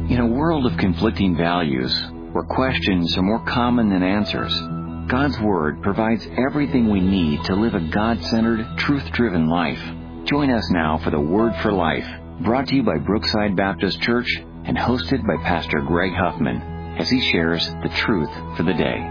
In a world of conflicting values, where questions are more common than answers, God's Word provides everything we need to live a God-centered, truth-driven life. Join us now for the Word for Life, brought to you by Brookside Baptist Church and hosted by Pastor Greg Huffman, as he shares the truth for the day.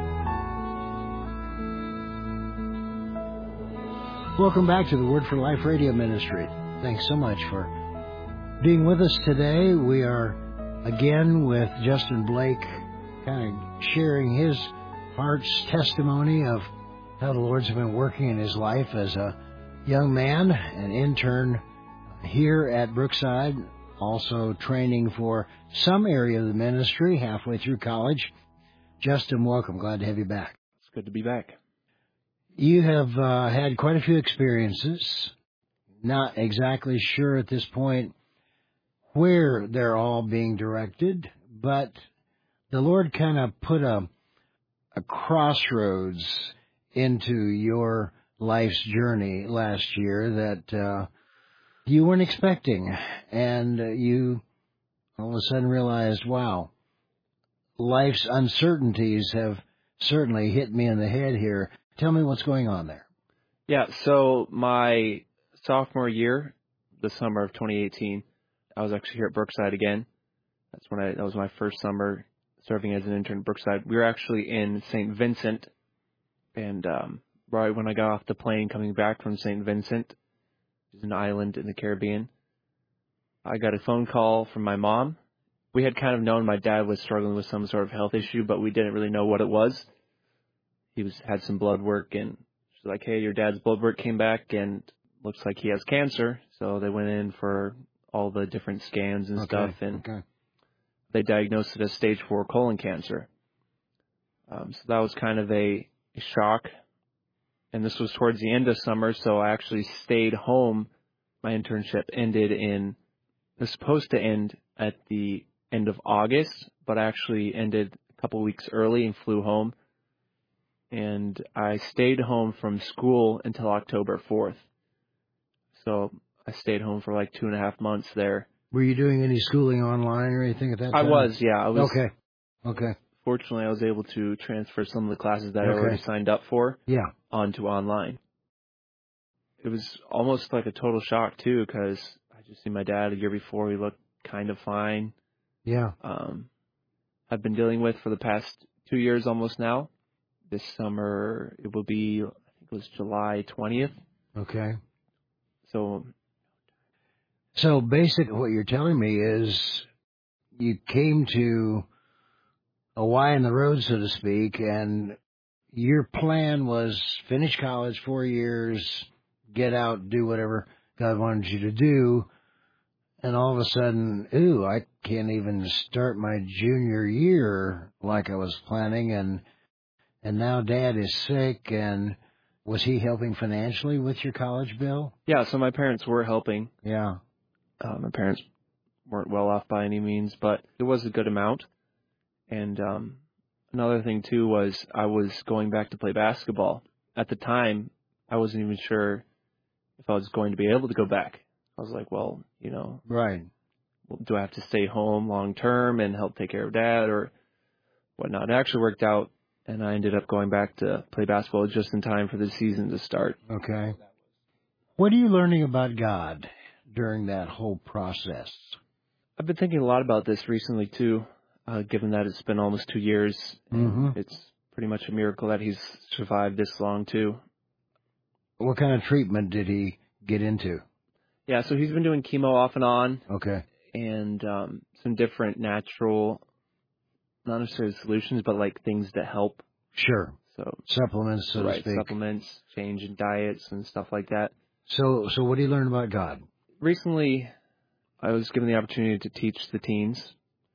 Welcome back to the Word for Life radio ministry. Thanks so much for being with us today. We are again with Justin Blake, kind of sharing his heart's testimony of how the Lord's been working in his life as a young man, an intern here at Brookside, also training for some area of the ministry halfway through college. Justin, welcome. Glad to have you back. It's good to be back. You have had quite a few experiences. Not exactly sure at this point where they're all being directed, but the Lord kind of put a crossroads into your life's journey last year that you weren't expecting, and you all of a sudden realized, wow, life's uncertainties have certainly hit me in the head here. Tell me what's going on there. Yeah, so my sophomore year, the summer of 2018, I was actually here at Brookside again. That was my first summer serving as an intern at Brookside. We were actually in St. Vincent, and right when I got off the plane coming back from St. Vincent, which is an island in the Caribbean, I got a phone call from my mom. We had kind of known my dad was struggling with some sort of health issue, but we didn't really know what it was. He had some blood work, and she's like, hey, your dad's blood work came back, and looks like he has cancer. So they went in for all the different scans and stuff, and they diagnosed it as stage 4 colon cancer. So that was kind of a shock. And this was towards the end of summer, so I actually stayed home. My internship it was supposed to end at the end of August, but I actually ended a couple weeks early and flew home. And I stayed home from school until October 4th. So I stayed home for like 2.5 months there. Were you doing any schooling online or anything at that time? I was, yeah. Okay. Fortunately, I was able to transfer some of the classes that I already signed up for onto online. It was almost like a total shock, too, because I just seen my dad a year before. He looked kind of fine. Yeah. I've been dealing with for the past 2 years almost now. This summer, it will be, I think it was July 20th. Okay. So basically what you're telling me is you came to a Y in the road, so to speak, and your plan was finish college 4 years, get out, do whatever God wanted you to do, and all of a sudden, I can't even start my junior year like I was planning, and now Dad is sick, and was he helping financially with your college bill? Yeah, so my parents were helping. Yeah. My parents weren't well off by any means, but it was a good amount. And another thing, too, was I was going back to play basketball. At the time, I wasn't even sure if I was going to be able to go back. I was like, well, right. Do I have to stay home long term and help take care of Dad or whatnot? It actually worked out, and I ended up going back to play basketball just in time for the season to start. Okay. What are you learning about God during that whole process? I've been thinking a lot about this recently, too, given that it's been almost 2 years. And it's pretty much a miracle that he's survived this long, too. What kind of treatment did he get into? Yeah, so he's been doing chemo off and on. Okay. And some different natural, not necessarily solutions, but like things that help. Sure. So supplements, so to speak. Supplements, change in diets and stuff like that. So what do you learn about God? Recently, I was given the opportunity to teach the teens,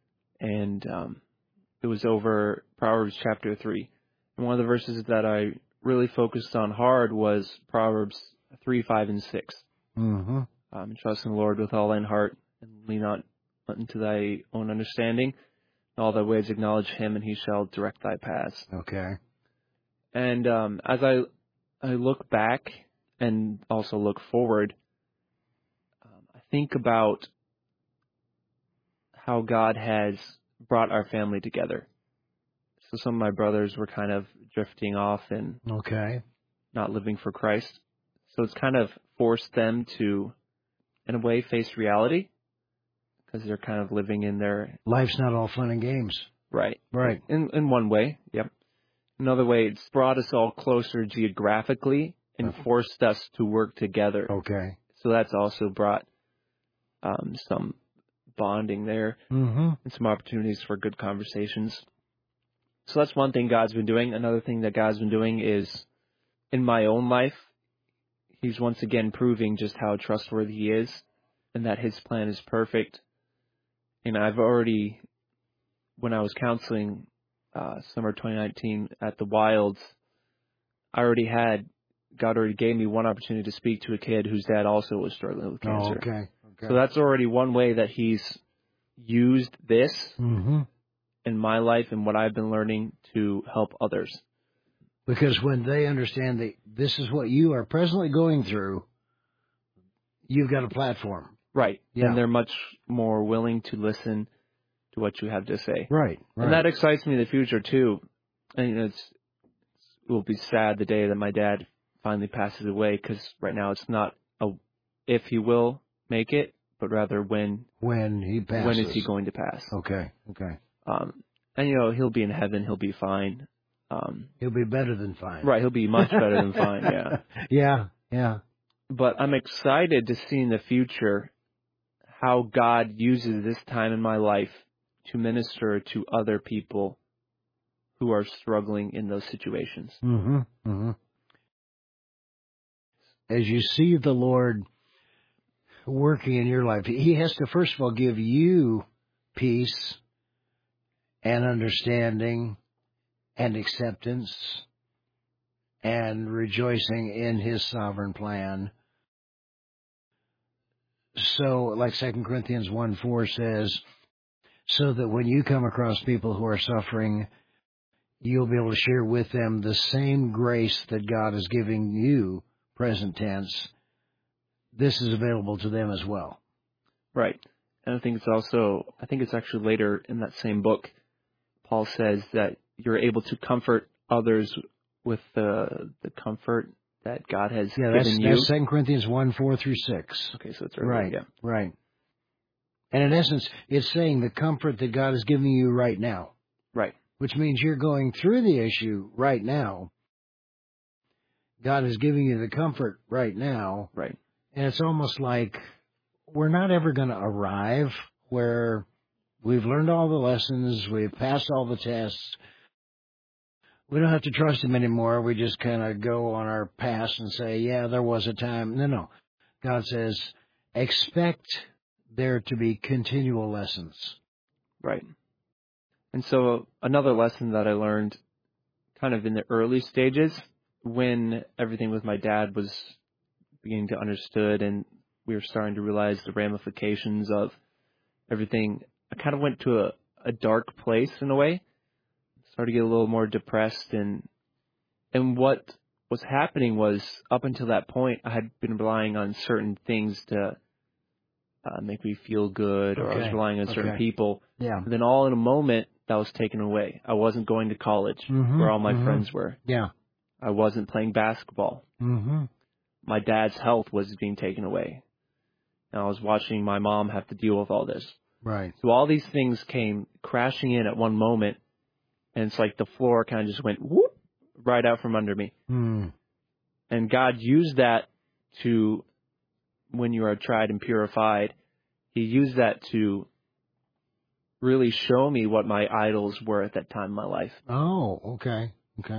and it was over Proverbs chapter 3. And one of the verses that I really focused on hard was Proverbs 3, 5, and 6. Mm-hmm. Trust in the Lord with all thine heart, and lean not unto thy own understanding. In all thy ways acknowledge him, and he shall direct thy paths. Okay. And as I look back and also look forward, I think about how God has brought our family together. So some of my brothers were kind of drifting off and Okay. not living for Christ. So it's kind of forced them to, in a way, face reality because they're kind of living in their... Life's not all fun and games. Right. Right. In one way, yep. Another way, it's brought us all closer geographically and forced us to work together. Okay. So that's also brought some bonding there Mm-hmm. and some opportunities for good conversations. So that's one thing God's been doing. Another thing that God's been doing is in my own life, He's once again proving just how trustworthy He is and that His plan is perfect. And I've already, when I was counseling summer 2019 at the Wilds, God already gave me one opportunity to speak to a kid whose dad also was struggling with cancer. Oh, okay. So that's already one way that He's used this Mm-hmm. in my life and what I've been learning to help others. Because when they understand that this is what you are presently going through, you've got a platform. Right. Yeah. And they're much more willing to listen to what you have to say. Right. And that excites me in the future, too. And it will be sad the day that my dad finally passes away, because right now it's not if he will make it, but rather when he passes. When is he going to pass? Okay. And, he'll be in heaven. He'll be fine. He'll be better than fine. Right. He'll be much better than fine, yeah. Yeah. But I'm excited to see in the future how God uses this time in my life to minister to other people who are struggling in those situations. Mm-hmm. Mm-hmm. As you see the Lord working in your life, He has to, first of all, give you peace and understanding and acceptance and rejoicing in His sovereign plan. So, like 2 Corinthians 1:4 says, so that when you come across people who are suffering, you'll be able to share with them the same grace that God is giving you, present tense. This is available to them as well. Right. And I think it's actually later in that same book, Paul says that you're able to comfort others with the comfort that God has given you. That's 2 Corinthians 1:4-6. Okay, so it's early, right. Yeah. Right. And in essence, it's saying the comfort that God is giving you right now. Right. Which means you're going through the issue right now. God is giving you the comfort right now. Right. And it's almost like we're not ever going to arrive where we've learned all the lessons, we've passed all the tests. We don't have to trust Him anymore. We just kind of go on our past and say, yeah, there was a time. No. God says, expect there to be continual lessons. Right. And so another lesson that I learned kind of in the early stages, when everything with my dad was beginning to understood and we were starting to realize the ramifications of everything, I kind of went to a dark place in a way. Started to get a little more depressed, and what was happening was, up until that point, I had been relying on certain things to make me feel good, or I was relying on certain people. Yeah. And then all in a moment, that was taken away. I wasn't going to college where all my friends were. Yeah. I wasn't playing basketball. Mm-hmm. My dad's health was being taken away. And I was watching my mom have to deal with all this. Right. So all these things came crashing in at one moment, and it's like the floor kind of just went whoop right out from under me. Mm. And God used that to, when you are tried and purified, He used that to really show me what my idols were at that time in my life. Oh, okay.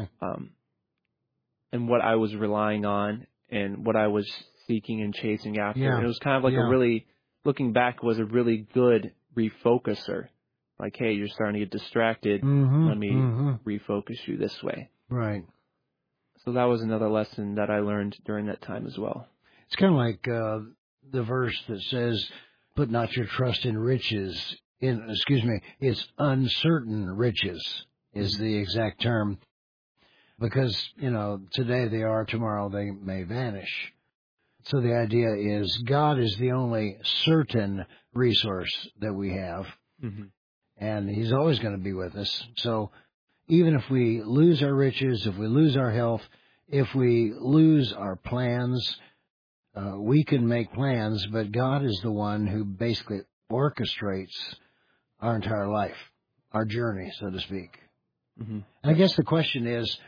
And what I was relying on and what I was seeking and chasing after. Yeah. And it was kind of like looking back, was a really good refocuser. Like, hey, you're starting to get distracted. Let me refocus you this way. Right. So that was another lesson that I learned during that time as well. It's kind of like the verse that says, put not your trust in riches. It's uncertain riches is the exact term. Because, today they are, tomorrow they may vanish. So the idea is God is the only certain resource that we have. Mm-hmm. And He's always going to be with us. So even if we lose our riches, if we lose our health, if we lose our plans, we can make plans, but God is the one who basically orchestrates our entire life, our journey, so to speak. Mm-hmm. And I guess the question is,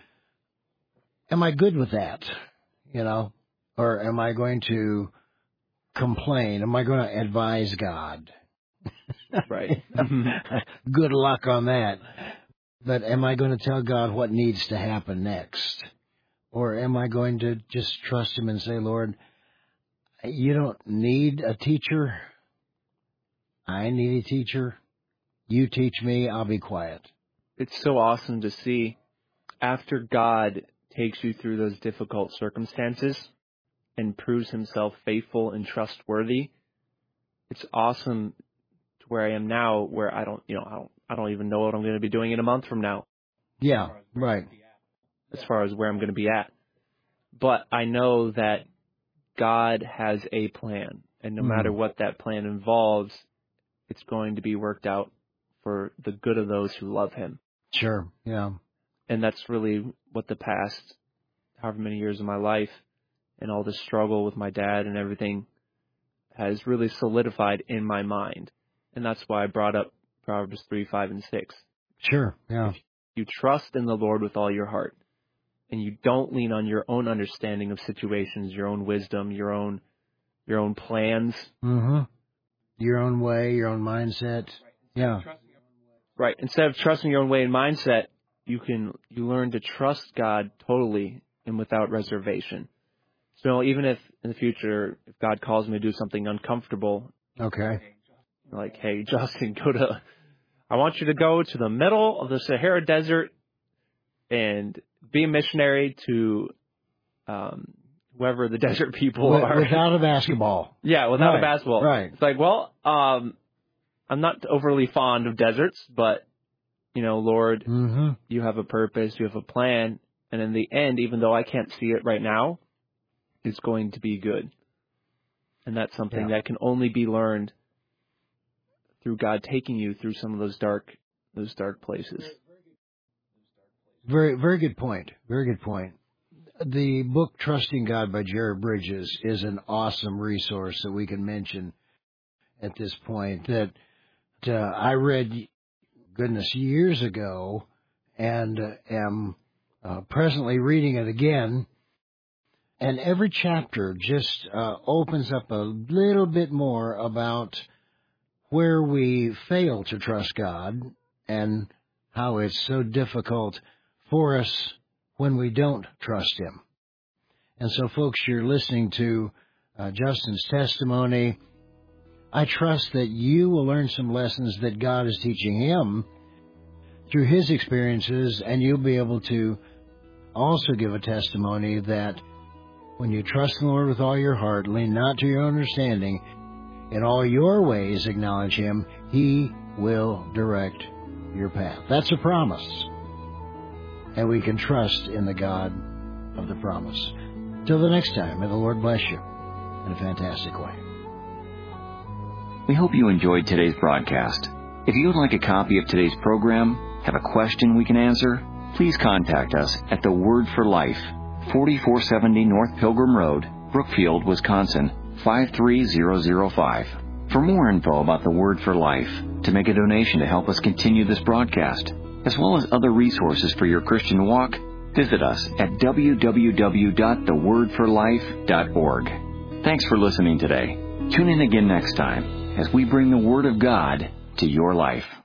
am I good with that? Or am I going to complain? Am I going to advise God? Right. Good luck on that. But am I going to tell God what needs to happen next? Or am I going to just trust Him and say, Lord, you don't need a teacher. I need a teacher. You teach me, I'll be quiet. It's so awesome to see after God takes you through those difficult circumstances and proves Himself faithful and trustworthy. It's awesome to where I am now, where I don't even know what I'm going to be doing in a month from now. Yeah, right. As far as where I'm going to be at. But I know that God has a plan, and no matter what that plan involves, it's going to be worked out for the good of those who love Him. Sure, yeah. And that's really what the past however many years of my life and all the struggle with my dad and everything has really solidified in my mind. And that's why I brought up Proverbs 3, 5, and 6. Sure, yeah. If you trust in the Lord with all your heart, and you don't lean on your own understanding of situations, your own wisdom, your own plans. Mm-hmm. Your own way, your own mindset. Yeah. Right. Instead of trusting your own way and mindset, you learn to trust God totally and without reservation. So even if in the future, if God calls me to do something uncomfortable, okay, like, hey, Justin, I want you to go to the middle of the Sahara Desert and be a missionary to whoever the desert people are. Without a basketball. Yeah, without a basketball. Right. It's like, well, I'm not overly fond of deserts, but, Lord, you have a purpose, you have a plan, and in the end, even though I can't see it right now, it's going to be good. And that's something that can only be learned through God taking you through some of those dark places. Very, very good point. Very good point. The book Trusting God by Jerry Bridges is an awesome resource that we can mention at this point that I read, years ago, and am presently reading it again. And every chapter just opens up a little bit more about where we fail to trust God and how it's so difficult for us when we don't trust Him. And so, folks, you're listening to Justin's testimony. I trust that you will learn some lessons that God is teaching him through his experiences, and you'll be able to also give a testimony that when you trust the Lord with all your heart, lean not to your own understanding, in all your ways acknowledge Him, He will direct your path. That's a promise. And we can trust in the God of the promise. Till the next time, may the Lord bless you in a fantastic way. We hope you enjoyed today's broadcast. If you would like a copy of today's program, have a question we can answer, please contact us at The Word for Life, 4470 North Pilgrim Road, Brookfield, Wisconsin, 53005. For more info about The Word for Life, to make a donation to help us continue this broadcast, as well as other resources for your Christian walk, visit us at www.thewordforlife.org. Thanks for listening today. Tune in again next time as we bring the Word of God to your life.